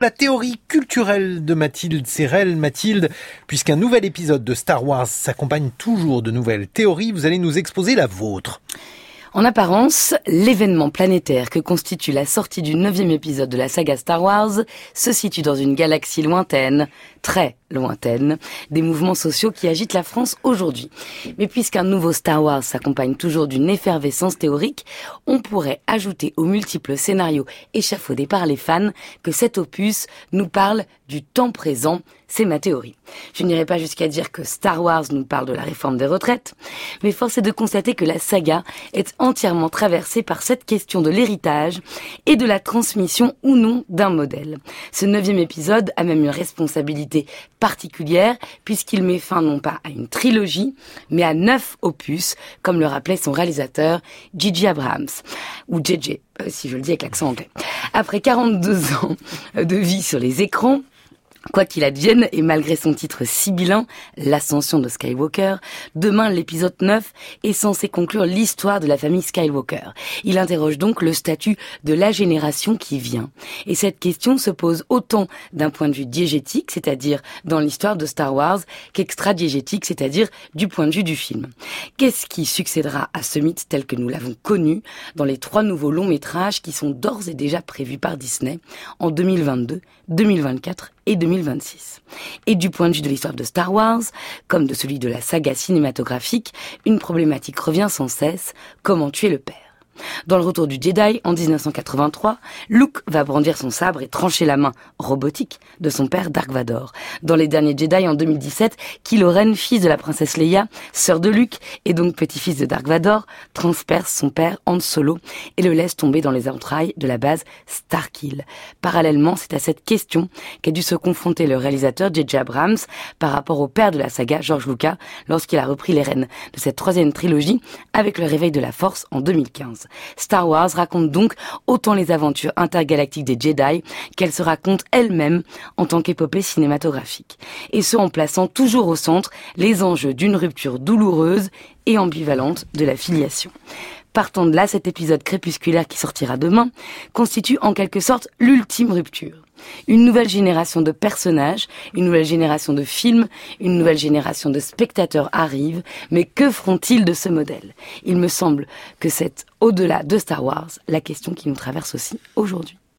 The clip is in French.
La théorie culturelle de Mathilde Serrel. Mathilde, puisqu'un nouvel épisode de Star Wars s'accompagne toujours de nouvelles théories, vous allez nous exposer la vôtre. En apparence, l'événement planétaire que constitue la sortie du 9e épisode de la saga Star Wars se situe dans une galaxie lointaine, très lointaine, des mouvements sociaux qui agitent la France aujourd'hui. Mais puisqu'un nouveau Star Wars s'accompagne toujours d'une effervescence théorique, on pourrait ajouter aux multiples scénarios échafaudés par les fans que cet opus nous parle du temps présent. C'est ma théorie. Je n'irai pas jusqu'à dire que Star Wars nous parle de la réforme des retraites, mais force est de constater que la saga est entièrement traversée par cette question de l'héritage et de la transmission ou non d'un modèle. Ce 9e épisode a même une responsabilité particulière puisqu'il met fin non pas à une trilogie, mais à 9 opus, comme le rappelait son réalisateur J.J. Abrams, ou JJ, si je le dis avec l'accent anglais. Après 42 ans de vie sur les écrans, quoi qu'il advienne, et malgré son titre sibyllin, l'ascension de Skywalker, demain l'épisode 9 est censé conclure l'histoire de la famille Skywalker. Il interroge donc le statut de la génération qui vient. Et cette question se pose autant d'un point de vue diégétique, c'est-à-dire dans l'histoire de Star Wars, qu'extra-diégétique, c'est-à-dire du point de vue du film. Qu'est-ce qui succédera à ce mythe tel que nous l'avons connu dans les 3 nouveaux longs métrages qui sont d'ores et déjà prévus par Disney en 2022, 2024 et 2026. Et du point de vue de l'histoire de Star Wars, comme de celui de la saga cinématographique, une problématique revient sans cesse: comment tuer le père? Dans le Retour du Jedi, en 1983, Luke va brandir son sabre et trancher la main robotique de son père Dark Vador. Dans Les Derniers Jedi, en 2017, Kylo Ren, fils de la princesse Leia, sœur de Luke et donc petit-fils de Dark Vador, transperce son père Han Solo et le laisse tomber dans les entrailles de la base Starkill. Parallèlement, c'est à cette question qu'a dû se confronter le réalisateur J.J. Abrams par rapport au père de la saga, George Lucas, lorsqu'il a repris les rênes de cette 3e trilogie avec le réveil de la Force en 2015. Star Wars raconte donc autant les aventures intergalactiques des Jedi qu'elle se raconte elle-même en tant qu'épopée cinématographique. Et ce, en plaçant toujours au centre les enjeux d'une rupture douloureuse et ambivalente de la filiation. Partant de là, cet épisode crépusculaire qui sortira demain constitue en quelque sorte l'ultime rupture. Une nouvelle génération de personnages, une nouvelle génération de films, une nouvelle génération de spectateurs arrive, mais que feront-ils de ce modèle? Il me semble que c'est, au-delà de Star Wars, la question qui nous traverse aussi aujourd'hui.